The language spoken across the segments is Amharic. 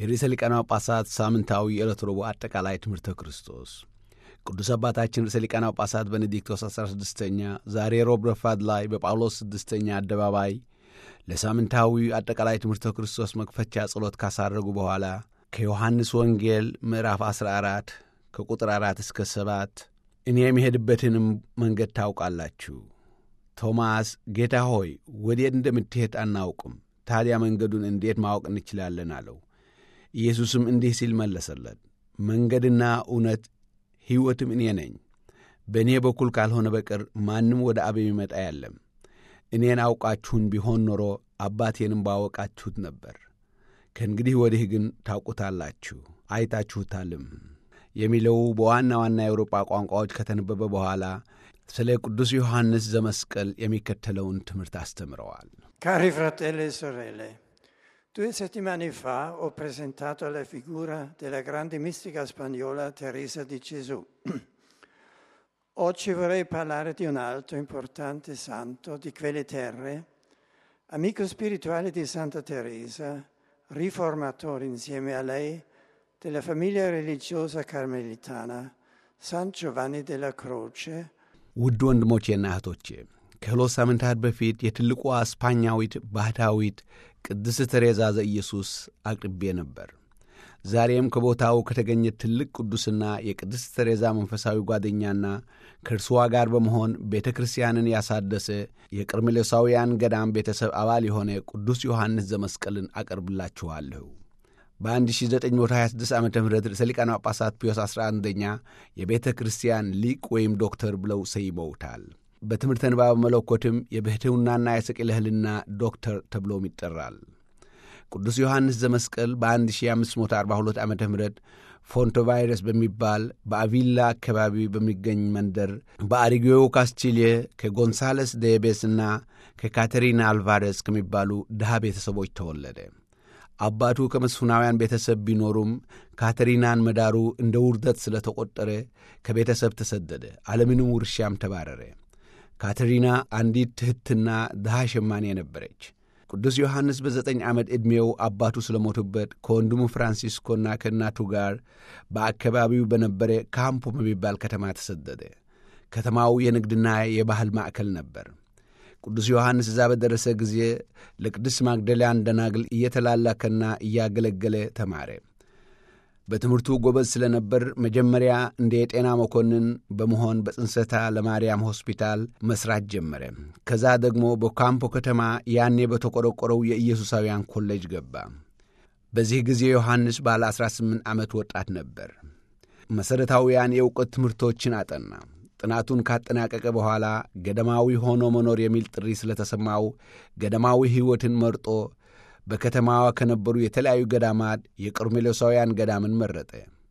የርዕሰ ሊቃነ ጳጳሳት ሳምንታዊ የዕለት ረቡዕ አጠቃላይ ትምህርተ ክርስቶስ ቅዱስ አባታችን ርዕሰ ሊቃነ ጳጳሳት ቤኔዲክቶስ 16ኛ ዛሬ ሮብ ረፋድ ላይ በጳውሎስ 6ኛ አደባባይ ለሳምንታዊ አጠቃላይ ትምህርተ ክርስቶስ መክፈቻ ጸሎት ካሳረጉ በኋላ ከዮሐንስ ወንጌል ምዕራፍ 14 ከቁጥር 4 እስከ 7 እኔ የምሄድበትንም መንገድ ታውቃላችሁ፣ ቶማስ ጌታ ሆይ ወዴት እንደምትሄድ አናውቅም፣ ታዲያ መንገዱን እንዴት ማወቅ እንችላለን አለው። ኢየሱስም እንዲህ ሲል መለሰለት፣ መንገድና እውነት ሕይወትም እኔ ነኝ። በእኔ በኩል ካልሆነ በቀር ማንም ወደ አብ የሚመጣ የለም። እኔን አውቃችሁን ቢሆን ኖሮ አባቴንም ባወቃችሁት ነበር። ከእንግዲህ ወዲህ ግን ታውቁታላችሁ አይታችሁታልም የሚለው በዋና ዋና የአውሮጳ ቋንቋዎች ከተነበበ በኋላ ስለ ቅዱስ ዮሐንስ ዘመስቀል የሚከተለውን ትምህርት አስተምረዋል። Cari fratelli e sorelle, 2 settimane fa ho presentato la figura della grande mistica spagnola Teresa di Gesù. Oggi vorrei parlare di un altro importante santo di quelle terre, amico spirituale di Santa Teresa, riformatore insieme a lei della famiglia religiosa carmelitana, San Giovanni della Croce. ውድ ወንድሞቼና እህቶቼ ከሁለት ሳምንታት በፊት የትልቋ ስፓኛዊት ባህታዊት ቅድስት ተሬዛ ዘኢየሱስ አቅርቤ ነበር። ዛሬም ከቦታው ከተገኘ ትልቅ ቅዱስና የቅድስት ተሬዛ መንፈሳዊ ጓደኛና ከእርሷ ጋር በመሆን ቤተ ክርስቲያንን ያሳደሰ የቀርሜሎሳውያን ገዳም ቤተሰብ አባል የሆነ ቅዱስ ዮሐንስ ዘመስቀልን አቀርብላችኋለሁ። በ1926 ዓ.ም ርዕሰ ሊቃነ ጳጳሳት ፒዮስ 11ኛ የቤተ ክርስቲያን ሊቅ ወይም ዶክተር ብለው ሰይመውታል። በትምህርተ ንባብ መለኮትም የብሕትውናና የስቅለ ሕልና ዶክተር ተብሎም ይጠራል። ቅዱስ ዮሐንስ ዘመስቀል በ1542 ዓ.ም ፎንቶቫይረስ በሚባል በአቪላ አካባቢ በሚገኝ መንደር በአሪጊዮ ካስቲልየ ከጎንሳለስ ደቤስና ከካተሪና አልቫሬስ ከሚባሉ ድሃ ቤተሰቦች ተወለደ። አባቱ ከመስፍናውያን ቤተሰብ ቢኖሩም ካተሪናን መዳሩ እንደ ውርደት ስለተቆጠረ ከቤተሰብ ተሰደደ፣ ዓለምንም ውርሻም ተባረረ። ካተሪና አንዲት ትሕትና ድሃ ሸማኔ ነበረች። ቅዱስ ዮሐንስ በ9 ዓመት ዕድሜው አባቱ ስለሞቱበት ከወንድሙ ፍራንሲስኮና ከእናቱ ጋር በአካባቢው በነበረ ካምፖ በሚባል ከተማ ተሰደደ። ከተማው የንግድና የባህል ማዕከል ነበር። ቅዱስ ዮሐንስ እዛ በደረሰ ጊዜ ለቅድስት ማግደላን ደናግል እየተላላከና እያገለገለ ተማረ። በትምህርቱ ጎበዝ ስለነበር መጀመሪያ እንደ የጤና መኮንን በመሆን በጽንሰታ ለማርያም ሆስፒታል መስራት ጀመረ። ከዛ ደግሞ በካምፖ ከተማ ያኔ በተቆረቆረው የኢየሱሳውያን ኮሌጅ ገባ። በዚህ ጊዜ ዮሐንስ ባለ 18 ዓመት ወጣት ነበር። መሠረታዊያን የእውቀት ትምህርቶችን አጠና። ጥናቱን ካጠናቀቀ በኋላ ገዳማዊ ሆኖ መኖር የሚል ጥሪ ስለተሰማው ገዳማዊ ሕይወትን መርጦ በከተማዋ ከነበሩ የተለያዩ ገዳማት የቀርሜሎሳውያን ገዳምን መረጠ።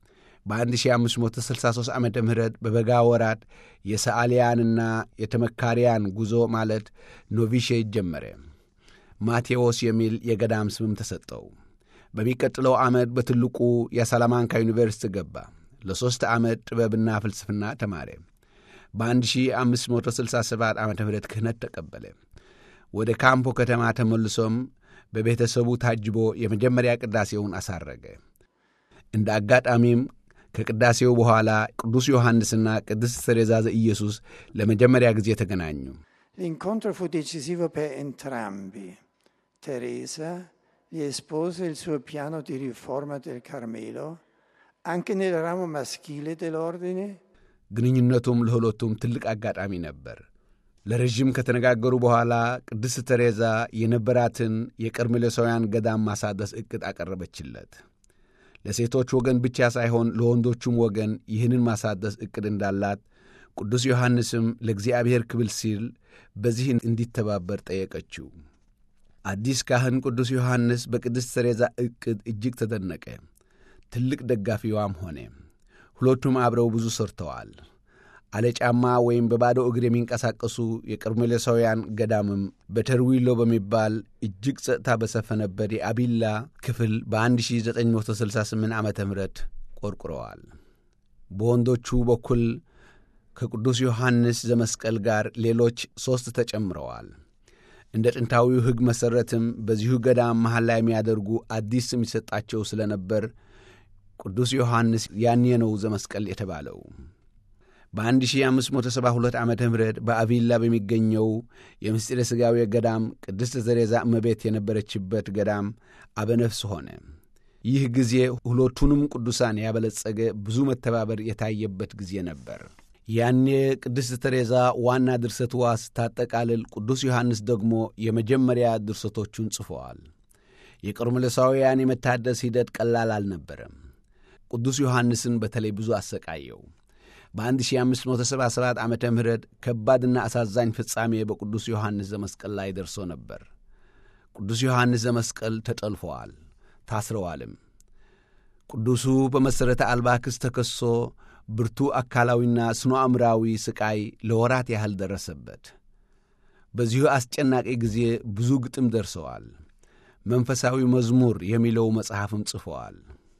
በ1563 ዓመተ ምህረት በበጋ ወራት የሰዓሊያንና የተመካሪያን ጉዞ ማለት ኖቪሼት ጀመረ። ማቴዎስ የሚል የገዳም ስምም ተሰጠው። በሚቀጥለው ዓመት በትልቁ የሳላማንካ ዩኒቨርሲቲ ገባ። ለ3 ዓመት ጥበብና ፍልስፍና ተማረ። በ1567 ዓመተ ምህረት ክህነት ተቀበለ። ወደ ካምፖ ከተማ ተመልሶም በቤተሰቡ ታጅቦ የመጀመሪያ ቅዳሴውን አሳረገ። እንደ አጋጣሚም ከቅዳሴው በኋላ ቅዱስ ዮሐንስና ቅድስት ተሬዛ ዘኢየሱስ ለመጀመሪያ ጊዜ ተገናኙ። L'incontro fu decisivo per entrambi. Teresa gli espose il suo piano di riforma del Carmelo, anche nel ramo maschile dell'ordine. ግንኙነቱም ለሁለቱም ትልቅ አጋጣሚ ነበር። ለረጅም ከተነጋገሩ በኋላ ቅድስት ተሬዛ የነበራትን የቀርሜሎሳውያን ገዳም ማሳደስ ዕቅድ አቀረበችለት። ለሴቶች ወገን ብቻ ሳይሆን ለወንዶቹም ወገን ይህንን ማሳደስ ዕቅድ እንዳላት ቅዱስ ዮሐንስም ለእግዚአብሔር ክብር ሲል በዚህ እንዲተባበር ጠየቀችው። አዲስ ካህን ቅዱስ ዮሐንስ በቅድስት ተሬዛ ዕቅድ እጅግ ተደነቀ። ትልቅ ደጋፊዋም ሆነ። ሁለቱም አብረው ብዙ ሰርተዋል። አለጫማ ወይም በባዶ እግር የሚንቀሳቀሱ የቀርሜሎሳውያን ገዳምም በተርዊሎ በሚባል እጅግ ጸጥታ በሰፈነበት የአቢላ ክፍል በ1968 ዓመተ ምህረት ቆርቁረዋል። በወንዶቹ በኩል ከቅዱስ ዮሐንስ ዘመስቀል ጋር ሌሎች 3 ተጨምረዋል። እንደ ጥንታዊው ሕግ መሠረትም በዚሁ ገዳም መሐላ የሚያደርጉ አዲስ ስም ይሰጣቸው ስለነበር ቅዱስ ዮሐንስ ያኔ ነው ዘመስቀል የተባለው። በ1572 ዓመተ ምህረት በአቪላ በሚገኘው የምስጢረ ሥጋዌ ገዳም ቅድስት ተሬዛ እመቤት የነበረችበት ገዳም አበነፍስ ሆነ። ይህ ጊዜ ሁለቱንም ቅዱሳን ያበለጸገ ብዙ መተባበር የታየበት ጊዜ ነበር። ያኔ ቅድስት ተሬዛ ዋና ድርሰትዋ ስታጠቃልል፣ ቅዱስ ዮሐንስ ደግሞ የመጀመሪያ ድርሰቶቹን ጽፈዋል። የቀርሜሎሳውያን የመታደስ ሂደት ቀላል አልነበረም። ቅዱስ ዮሐንስን በተለይ ብዙ አሰቃየው። በ1577 ዓመተ ምህረት ከባድና አሳዛኝ ፍጻሜ በቅዱስ ዮሐንስ ዘመስቀል ላይ ደርሶ ነበር። ቅዱስ ዮሐንስ ዘመስቀል ተጠልፈዋል፣ ታስረዋልም። ቅዱሱ በመሠረተ አልባ ክስ ተከሶ ብርቱ አካላዊና ስነ አእምራዊ ስቃይ ለወራት ያህል ደረሰበት። በዚሁ አስጨናቂ ጊዜ ብዙ ግጥም ደርሰዋል። መንፈሳዊ መዝሙር የሚለው መጽሐፍም ጽፈዋል።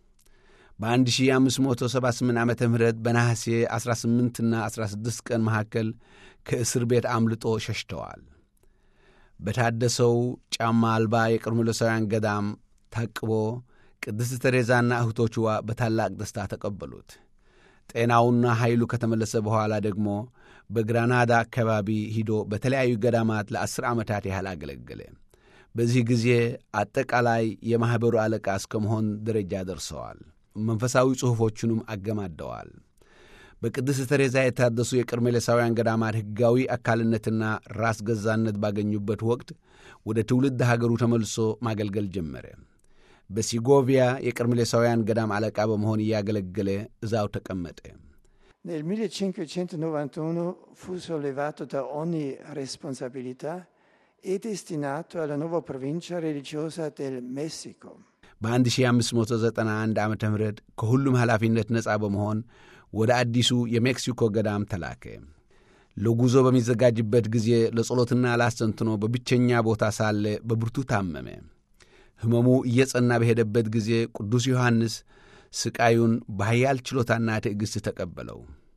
በ1578 ዓመተ ምህረት በነሐሴ 18ና 16 ቀን መካከል ከእስር ቤት አምልጦ ሸሽተዋል። በታደሰው ጫማ አልባ የቀርሜሎሳውያን ገዳም ታቅቦ ቅድስት ተሬዛና እህቶችዋ በታላቅ ደስታ ተቀበሉት። ጤናውና ኃይሉ ከተመለሰ በኋላ ደግሞ በግራናዳ አካባቢ ሂዶ በተለያዩ ገዳማት ለ10 ዓመታት ያህል አገለገለ። በዚህ ጊዜ አጠቃላይ የማኅበሩ አለቃ እስከመሆን ደረጃ ደርሰዋል። መንፈሳዊ ጽሑፎቹንም አገማደዋል። በቅድስት ተሬዛ የታደሱ የቀርሜሎሳውያን ገዳማት ሕጋዊ አካልነትና ራስ ገዛነት ባገኙበት ወቅት ወደ ትውልድ ሀገሩ ተመልሶ ማገልገል ጀመረ። በሲጎቪያ የቀርሜሎሳውያን ገዳም አለቃ በመሆን እያገለገለ እዛው ተቀመጠ። Nel 1591 fu sollevato da ogni responsabilità e destinato alla nuova provincia religiosa del Messico. በ1591 ዓመተ ምህረት ከሁሉም ኃላፊነት ነጻ በመሆን ወደ አዲሱ የሜክሲኮ ገዳም ተላከ። ለጉዞ በሚዘጋጅበት ጊዜ ለጸሎትና ላስተንትኖ በብቸኛ ቦታ ሳለ በብርቱ ታመመ። ሕመሙ እየጸና በሄደበት ጊዜ ቅዱስ ዮሐንስ ስቃዩን በኃያል ችሎታና ትዕግሥት ተቀበለው።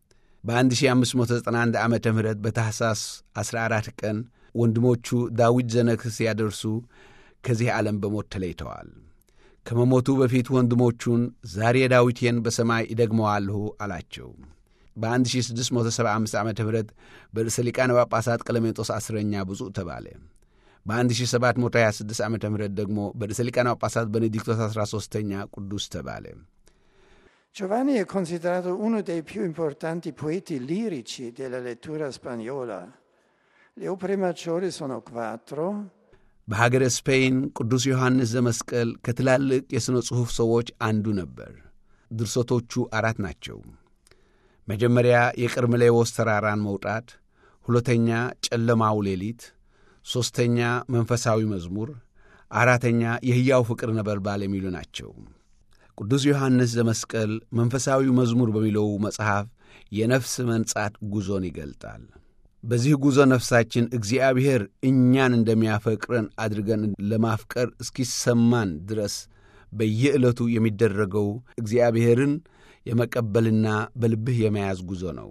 በ1591 ዓመተ ምህረት በታኅሳስ 14 ቀን ወንድሞቹ ዳዊት ዘነክስ ያደርሱ ከዚህ ዓለም በሞት ተለይተዋል። ከመሞቱ በፊት ወንድሞቹን ዛሬ ዳዊቴን በሰማይ እደግመዋለሁ አላቸው። በ1675 ዓመተ ምህረት በርዕሰ ሊቃነ ጳጳሳት ቀለሜንጦስ 10ኛ ብፁዕ ተባለ። በ1726 ዓመተ ምህረት ደግሞ በርዕሰ ሊቃነ ጳጳሳት ቤኔዲክቶስ 13ኛ ቅዱስ ተባለ። Giovanni è considerato uno dei più importanti poeti lirici della lettura spagnola. Le opere maggiori sono 4. በሀገረ ስፔን ቅዱስ ዮሐንስ ዘመስቀል ከትላልቅ የሥነ ጽሑፍ ሰዎች አንዱ ነበር። ድርሰቶቹ 4 ናቸው። መጀመሪያ የቀርሜሎስ ተራራን መውጣት፣ ሁለተኛ ጨለማው ሌሊት፣ ሦስተኛ መንፈሳዊ መዝሙር፣ አራተኛ የሕያው ፍቅር ነበልባል የሚሉ ናቸው። ቅዱስ ዮሐንስ ዘመስቀል መንፈሳዊ መዝሙር በሚለው መጽሐፍ የነፍስ መንጻት ጉዞን ይገልጣል። በዚህ ጉዞ ነፍሳችን እግዚአብሔር እኛን እንደሚያፈቅረን አድርገን ለማፍቀር እስኪሰማን ድረስ በየዕለቱ የሚደረገው እግዚአብሔርን የመቀበልና በልብህ የመያዝ ጉዞ ነው።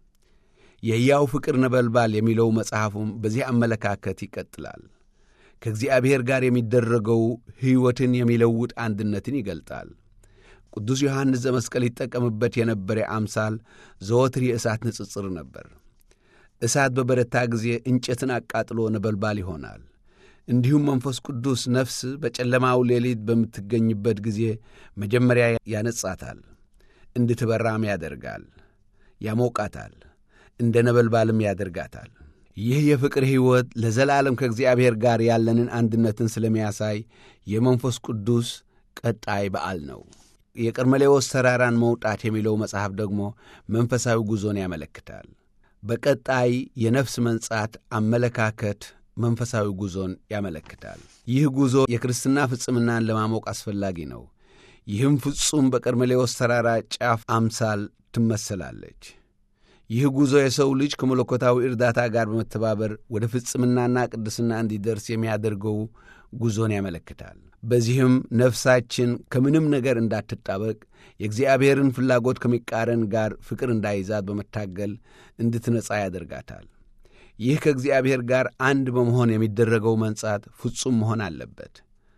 የሕያው ፍቅር ነበልባል የሚለው መጽሐፉም በዚህ አመለካከት ይቀጥላል። ከእግዚአብሔር ጋር የሚደረገው ሕይወትን የሚለውጥ አንድነትን ይገልጣል። ቅዱስ ዮሐንስ ዘመስቀል ይጠቀምበት የነበረ አምሳል ዘወትር የእሳት ንጽጽር ነበር። እሳት በበረታ ጊዜ እንጨትን አቃጥሎ ነበልባል ይሆናል። እንዲሁም መንፈስ ቅዱስ ነፍስ በጨለማው ሌሊት በምትገኝበት ጊዜ መጀመሪያ ያነጻታል፣ እንድትበራም ያደርጋል፣ ያሞቃታል፣ እንደ ነበልባልም ያደርጋታል። ይህ የፍቅር ሕይወት ለዘላለም ከእግዚአብሔር ጋር ያለንን አንድነትን ስለሚያሳይ የመንፈስ ቅዱስ ቀጣይ በዓል ነው። የቀርሜሎስ ተራራን መውጣት የሚለው መጽሐፍ ደግሞ መንፈሳዊ ጉዞን ያመለክታል። በቀጣይ የነፍስ መንጻት አመለካከት መንፈሳዊ ጉዞን ያመለክታል። ይህ ጉዞ የክርስትና ፍጽምናን ለማሞቅ አስፈላጊ ነው። ይህም ፍጹም በቀርሜሎስ ተራራ ጫፍ አምሳል ትመሰላለች። ይህ ጉዞ የሰው ልጅ ከመለኮታዊ እርዳታ ጋር በመተባበር ወደ ፍጽምናና ቅድስና እንዲደርስ የሚያደርገው ጉዞን ያመለክታል። በዚህም ነፍሳችን ከምንም ነገር እንዳትጣበቅ የእግዚአብሔርን ፍላጎት ከሚቃረን ጋር ፍቅር እንዳይዛት በመታገል እንድትነጻ ያደርጋታል። ይህ ከእግዚአብሔር ጋር አንድ በመሆን የሚደረገው መንጻት ፍጹም መሆን አለበት።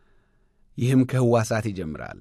ይህም ከሕዋሳት ይጀምራል።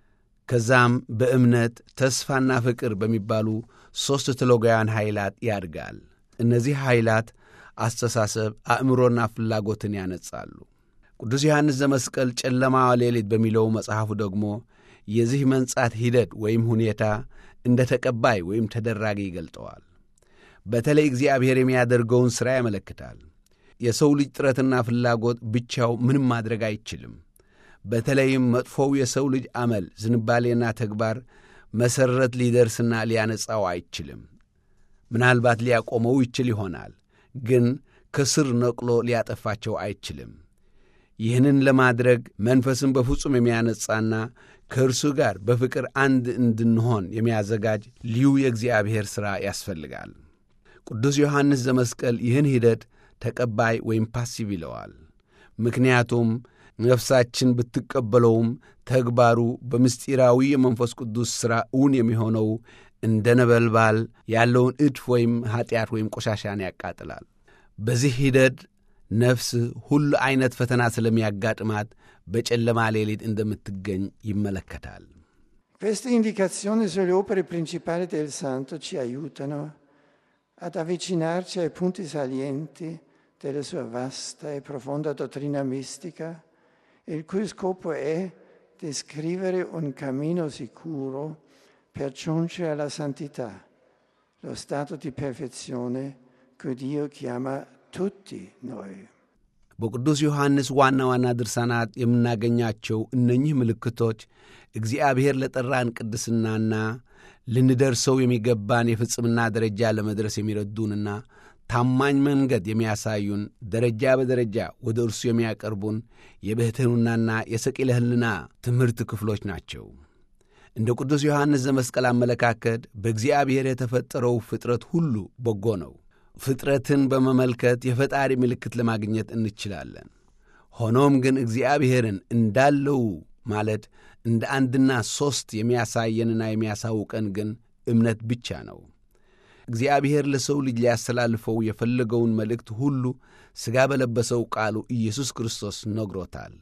ከዛም በእምነት ተስፋና ፍቅር በሚባሉ ሦስት ቴዎሎጋውያን ኃይላት ያድጋል። እነዚህ ኃይላት አስተሳሰብ፣ አእምሮና ፍላጎትን ያነጻሉ። ቅዱስ ዮሐንስ ዘመስቀል ጨለማዋ ሌሊት በሚለው መጽሐፉ ደግሞ የዚህ መንጻት ሂደት ወይም ሁኔታ እንደ ተቀባይ ወይም ተደራጊ ይገልጠዋል። በተለይ እግዚአብሔር የሚያደርገውን ሥራ ያመለክታል። የሰው ልጅ ጥረትና ፍላጎት ብቻው ምንም ማድረግ አይችልም። በተለይም መጥፎው የሰው ልጅ አመል፣ ዝንባሌና ተግባር መሠረት ሊደርስና ሊያነጻው አይችልም። ምናልባት ሊያቆመው ይችል ይሆናል፣ ግን ከስር ነቅሎ ሊያጠፋቸው አይችልም። ይህንን ለማድረግ መንፈስን በፍጹም የሚያነጻና ከእርሱ ጋር በፍቅር አንድ እንድንሆን የሚያዘጋጅ ልዩ የእግዚአብሔር ሥራ ያስፈልጋል። ቅዱስ ዮሐንስ ዘመስቀል ይህን ሂደት ተቀባይ ወይም ፓሲቭ ይለዋል። ምክንያቱም ነፍሳችን ብትቀበለውም ተግባሩ በምስጢራዊ የመንፈስ ቅዱስ ሥራ እውን የሚሆነው እንደ ነበልባል ያለውን እድፍ ወይም ኀጢአት ወይም ቆሻሻን ያቃጥላል። በዚህ ሂደት ነፍስ ሁሉ ዐይነት ፈተና ስለሚያጋጥማት በጨለማ ሌሊት እንደምትገኝ ይመለከታል። Queste indicazioni sulle opere principali del Santo ci aiutano ad avvicinarci ai punti salienti della sua vasta e profonda dottrina mistica, il cui scopo è descrivere un cammino sicuro per giungere alla santità, lo stato di perfezione che Dio chiama tutti noi. በቅዱስ ዮሐንስ ዋና ዋና ድርሳናት የምናገኛቸው እነኚህ ምልክቶች እግዚአብሔር ለጠራን ቅድስናና ልንደርሰው የሚገባን የፍጽምና ደረጃ ለመድረስ የሚረዱንና ታማኝ መንገድ የሚያሳዩን፣ ደረጃ በደረጃ ወደ እርሱ የሚያቀርቡን የብሕትውናና የሰቂለ ሕሊና ትምህርት ክፍሎች ናቸው። እንደ ቅዱስ ዮሐንስ ዘመስቀል አመለካከት በእግዚአብሔር የተፈጠረው ፍጥረት ሁሉ በጎ ነው። ፍጥረትን በመመልከት የፈጣሪ ምልክት ለማግኘት እንችላለን። ሆኖም ግን እግዚአብሔርን እንዳለው ማለት እንደ አንድና ሦስት የሚያሳየንና የሚያሳውቀን ግን እምነት ብቻ ነው። እግዚአብሔር ለሰው ልጅ ሊያስተላልፈው የፈለገውን መልእክት ሁሉ ሥጋ በለበሰው ቃሉ ኢየሱስ ክርስቶስ ነግሮታል።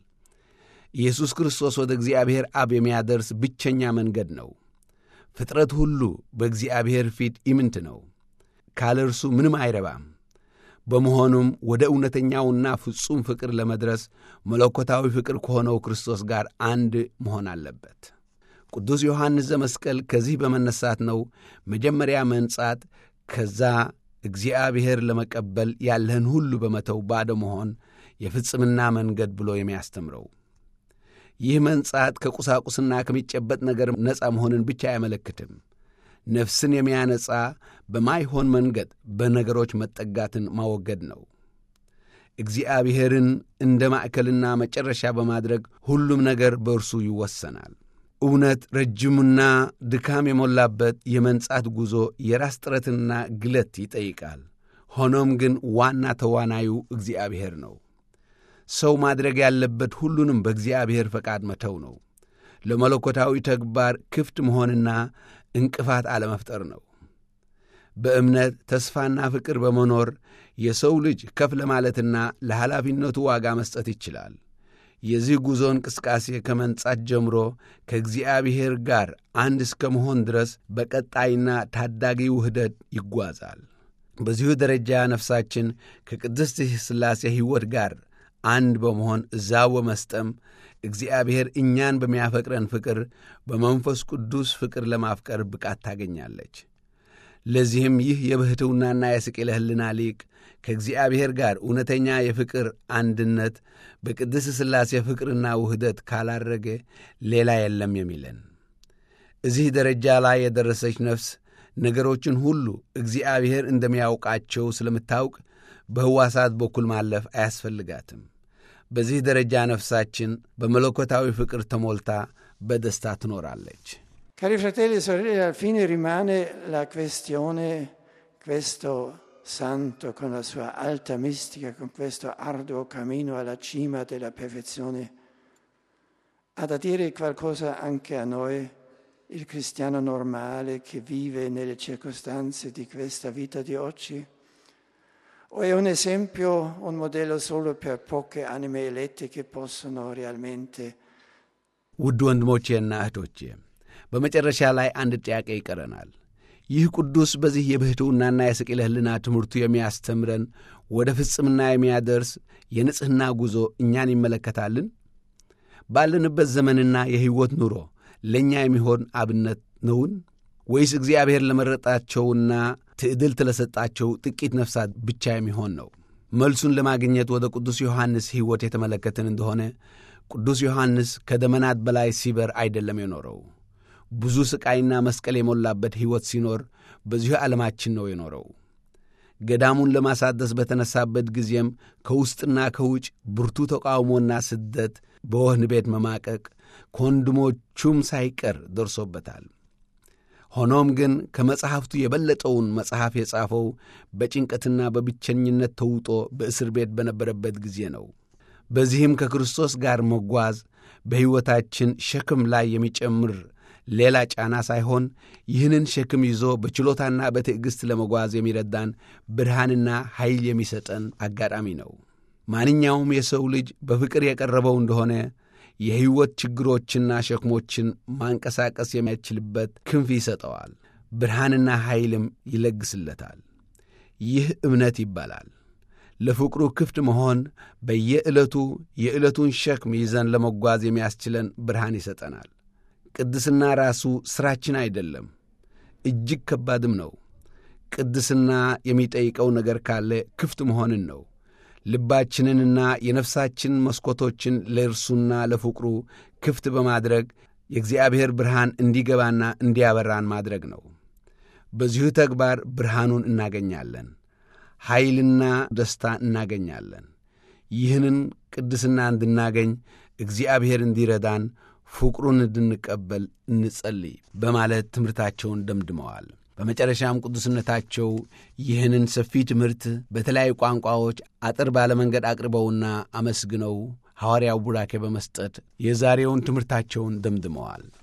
ኢየሱስ ክርስቶስ ወደ እግዚአብሔር አብ የሚያደርስ ብቸኛ መንገድ ነው። ፍጥረት ሁሉ በእግዚአብሔር ፊት ኢምንት ነው። ካለ እርሱ ምንም አይረባም። በመሆኑም ወደ እውነተኛውና ፍጹም ፍቅር ለመድረስ መለኮታዊ ፍቅር ከሆነው ክርስቶስ ጋር አንድ መሆን አለበት። ቅዱስ ዮሐንስ ዘመስቀል ከዚህ በመነሳት ነው መጀመሪያ መንጻት፣ ከዛ እግዚአብሔር ለመቀበል ያለህን ሁሉ በመተው ባዶ መሆን የፍጽምና መንገድ ብሎ የሚያስተምረው። ይህ መንጻት ከቁሳቁስና ከሚጨበጥ ነገር ነፃ መሆንን ብቻ አያመለክትም። ነፍስን የሚያነጻ በማይሆን መንገድ በነገሮች መጠጋትን ማወገድ ነው። እግዚአብሔርን እንደ ማዕከልና መጨረሻ በማድረግ ሁሉም ነገር በእርሱ ይወሰናል። እውነት ረጅምና ድካም የሞላበት የመንጻት ጉዞ የራስ ጥረትና ግለት ይጠይቃል። ሆኖም ግን ዋና ተዋናዩ እግዚአብሔር ነው። ሰው ማድረግ ያለበት ሁሉንም በእግዚአብሔር ፈቃድ መተው ነው። ለመለኮታዊ ተግባር ክፍት መሆንና እንቅፋት አለመፍጠር ነው። በእምነት ተስፋና ፍቅር በመኖር የሰው ልጅ ከፍ ለማለትና ለኃላፊነቱ ዋጋ መስጠት ይችላል። የዚህ ጉዞ እንቅስቃሴ ከመንጻት ጀምሮ ከእግዚአብሔር ጋር አንድ እስከ መሆን ድረስ በቀጣይና ታዳጊ ውህደት ይጓዛል። በዚሁ ደረጃ ነፍሳችን ከቅድስት ሥላሴ ሕይወት ጋር አንድ በመሆን እዛው በመስጠም እግዚአብሔር እኛን በሚያፈቅረን ፍቅር በመንፈስ ቅዱስ ፍቅር ለማፍቀር ብቃት ታገኛለች። ለዚህም ይህ የብሕትውናና የሰቂለ ሕሊና ሊቅ ከእግዚአብሔር ጋር እውነተኛ የፍቅር አንድነት በቅድስት ሥላሴ ፍቅርና ውህደት ካላረገ ሌላ የለም የሚለን። እዚህ ደረጃ ላይ የደረሰች ነፍስ ነገሮችን ሁሉ እግዚአብሔር እንደሚያውቃቸው ስለምታውቅ በሕዋሳት በኩል ማለፍ አያስፈልጋትም። በዚህ ደረጃ ነፍሳችን በመለኮታዊ ፍቅር ተሞልታ በደስታ ትኖራለች። Cari fratelli e sorelle, alla fine rimane la questione, questo santo con la sua alta mistica, con questo arduo cammino alla cima della perfezione, ha da dire qualcosa anche a noi, il cristiano normale che vive nelle circostanze di questa vita di oggi? o è un esempio, un modello solo per poche anime elette che possono realmente ውድ ወንድሞቼና እህቶቼ በመጨረሻ ላይ አንድ ጥያቄ ይቀረናል። ይህ ቅዱስ በዚህ የብሕትውናና የስቅለ ሕሊና ትምህርቱ የሚያስተምረን ወደ ፍጽምና የሚያደርስ የንጽሕና ጉዞ እኛን ይመለከታልን? ባለንበት ዘመንና የሕይወት ኑሮ ለእኛ የሚሆን አብነት ነውን? ወይስ እግዚአብሔር ለመረጣቸውና ትዕድልት ለሰጣቸው ጥቂት ነፍሳት ብቻ የሚሆን ነው? መልሱን ለማግኘት ወደ ቅዱስ ዮሐንስ ሕይወት የተመለከትን እንደሆነ ቅዱስ ዮሐንስ ከደመናት በላይ ሲበር አይደለም የኖረው። ብዙ ስቃይና መስቀል የሞላበት ሕይወት ሲኖር በዚሁ ዓለማችን ነው የኖረው። ገዳሙን ለማሳደስ በተነሳበት ጊዜም ከውስጥና ከውጭ ብርቱ ተቃውሞና ስደት፣ በወህኒ ቤት መማቀቅ ከወንድሞቹም ሳይቀር ደርሶበታል። ሆኖም ግን ከመጽሐፍቱ የበለጠውን መጽሐፍ የጻፈው በጭንቀትና በብቸኝነት ተውጦ በእስር ቤት በነበረበት ጊዜ ነው። በዚህም ከክርስቶስ ጋር መጓዝ በሕይወታችን ሸክም ላይ የሚጨምር ሌላ ጫና ሳይሆን ይህንን ሸክም ይዞ በችሎታና በትዕግሥት ለመጓዝ የሚረዳን ብርሃንና ኃይል የሚሰጠን አጋጣሚ ነው። ማንኛውም የሰው ልጅ በፍቅር የቀረበው እንደሆነ የሕይወት ችግሮችና ሸክሞችን ማንቀሳቀስ የሚችልበት ክንፍ ይሰጠዋል፣ ብርሃንና ኃይልም ይለግስለታል። ይህ እምነት ይባላል። ለፍቅሩ ክፍት መሆን በየዕለቱ የዕለቱን ሸክም ይዘን ለመጓዝ የሚያስችለን ብርሃን ይሰጠናል። ቅድስና ራሱ ሥራችን አይደለም፣ እጅግ ከባድም ነው። ቅድስና የሚጠይቀው ነገር ካለ ክፍት መሆንን ነው። ልባችንንና የነፍሳችን መስኮቶችን ለእርሱና ለፍቅሩ ክፍት በማድረግ የእግዚአብሔር ብርሃን እንዲገባና እንዲያበራን ማድረግ ነው። በዚሁ ተግባር ብርሃኑን እናገኛለን፣ ኃይልና ደስታ እናገኛለን። ይህንን ቅድስና እንድናገኝ እግዚአብሔር እንዲረዳን ፍቅሩን እንድንቀበል እንጸልይ በማለት ትምህርታቸውን ደምድመዋል። በመጨረሻም ቅዱስነታቸው ይህንን ሰፊ ትምህርት በተለያዩ ቋንቋዎች አጥር ባለ መንገድ አቅርበውና አመስግነው ሐዋርያው ቡራኬ በመስጠት የዛሬውን ትምህርታቸውን ደምድመዋል።